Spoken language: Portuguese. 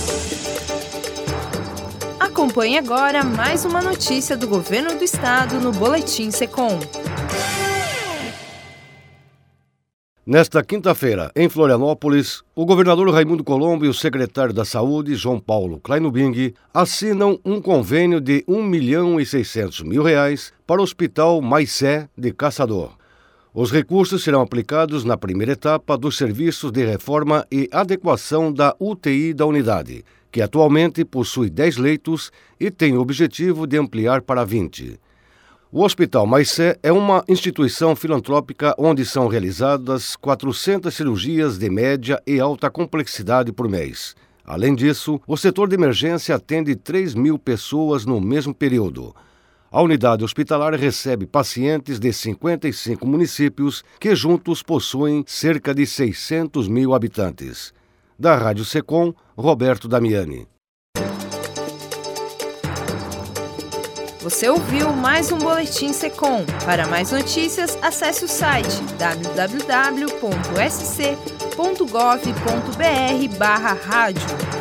Acompanhe agora mais uma notícia do Governo do Estado no Boletim Secom. Nesta quinta-feira, em Florianópolis, o governador Raimundo Colombo e o secretário da Saúde, João Paulo Kleinubing, assinam um convênio de R$ 1.600.000 para o Hospital Maicé de Caçador. Os recursos serão aplicados na primeira etapa dos serviços de reforma e adequação da UTI da unidade, que atualmente possui 10 leitos e tem o objetivo de ampliar para 20. O Hospital Maicé é uma instituição filantrópica onde são realizadas 400 cirurgias de média e alta complexidade por mês. Além disso, o setor de emergência atende 3.000 pessoas no mesmo período. A unidade hospitalar recebe pacientes de 55 municípios que juntos possuem cerca de 600.000 habitantes. Da Rádio Secom, Roberto Damiani. Você ouviu mais um Boletim Secom. Para mais notícias, acesse o site www.sc.gov.br/rádio.